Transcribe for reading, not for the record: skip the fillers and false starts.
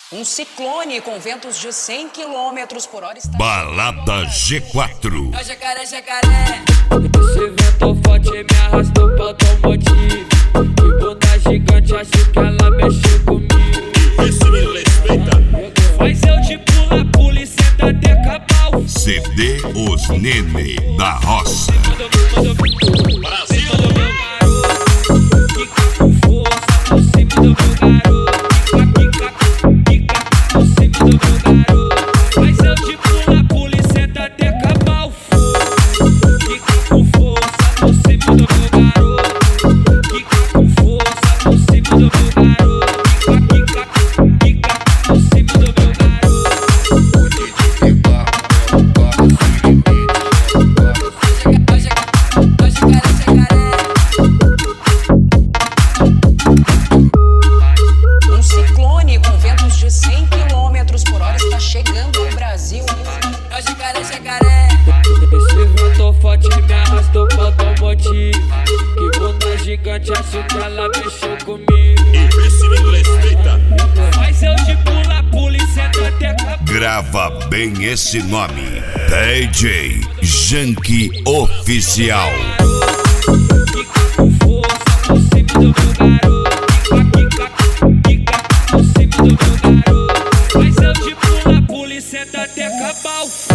Um ciclone com ventos de 100 km por hora está... Balada G4. É o jacaré, jacaré. Esse vento forte me arrastou pra automotivo. Que bunda gigante, acho que ela mexeu comigo. Esse me respeita. Mas eu de pula, pula e senta até acabar o CD Os Nene da Roça. Brasil! Quica com força por cima do meu garoto. Quica por cima do meu garoto. Mas eu de pula, pula e senta até acabar o fogo. Quica com força por cima do meu garoto. Quica com força por cima do meu garoto. Quica por cima do meu garoto. Um ciclone com ventos de 100 km por hora está chegando ao Brasil. É o jacaré, jacaré. Esse vento forte me arrastou pra automotivo. Que bunda gigante, acho que ela mexeu comigo. Esse me respeita. Mas eu de pula, pula e senta até acabar. Grava bem esse nome. DJ Janky Oficial. Quica com força por cima do meu garoto. Quica por cima do meu garoto. Mas eu de pula, pula e senta até acabar o